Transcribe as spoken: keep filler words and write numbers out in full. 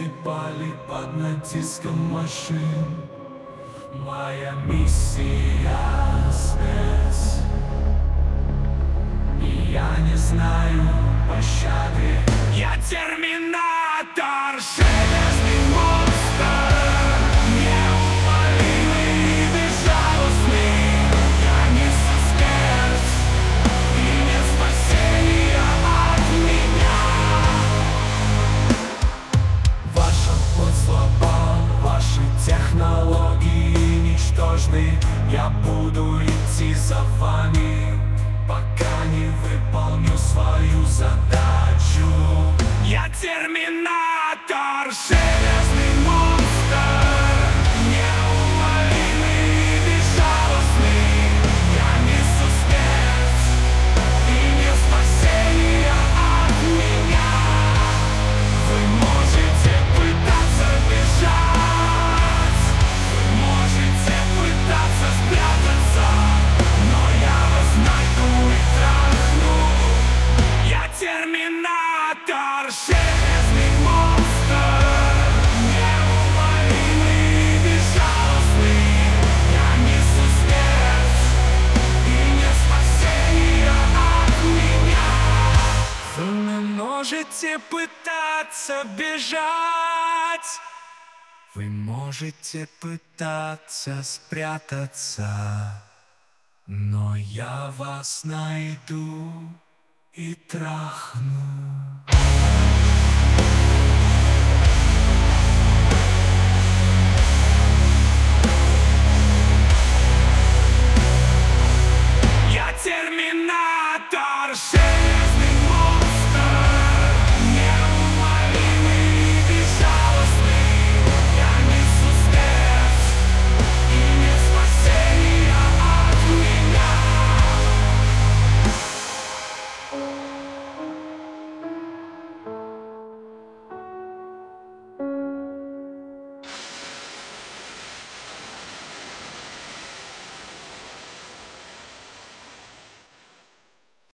погибали под натиском машин. Моя миссия смерть, и я не знаю пощады. Я терминатор, железный монстр, неумолимый и безжалостный. Я несу смерть, и нет спасения от меня. Ваша плоть слаба, ваши технологии ничтожны. Я буду идти за вами, пока не выполню свою задачу. Я терминатор, железный монстр, неумолимый и безжалостный. Я несу смерть, и нет спасения от меня. Вы можете пытаться бежать, вы можете пытаться спрятаться, но я вас найду и трахну. Я терминатор, железный монстр, неумолимый и безжалостный. Я несу смерть, и нет спасения от меня. Вы можете пытаться бежать, вы можете пытаться спрятаться, но я вас найду и трахну.